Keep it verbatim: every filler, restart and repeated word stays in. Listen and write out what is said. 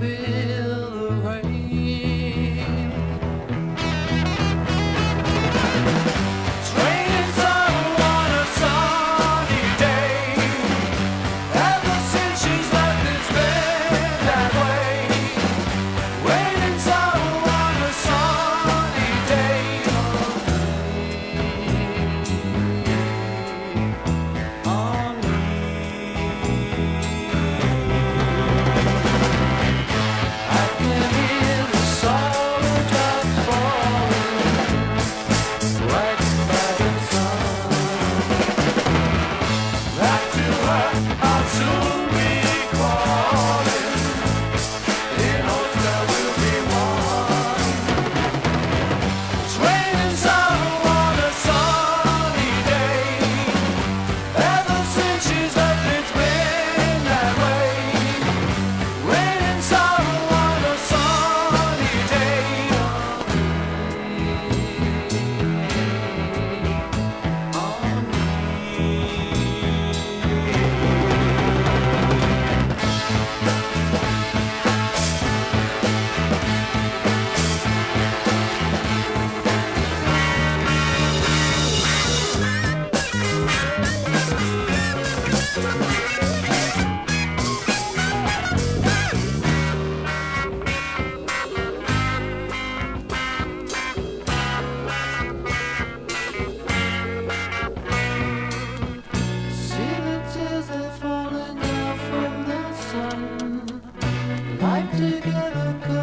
feel the rain. It's raining sun on a sunny day. Ever since she's left, it's been that way. Raining sun on a sunny day. On me. I can hear the sorrow drops falling right by the sun. Back to her, I'll soon be calling. In hopes there will be one. It's raining sun on a sunny day. Ever since she's left, it's been that way. Raining sun on a sunny day. On me. See the tears that falling down from the sun. Life together.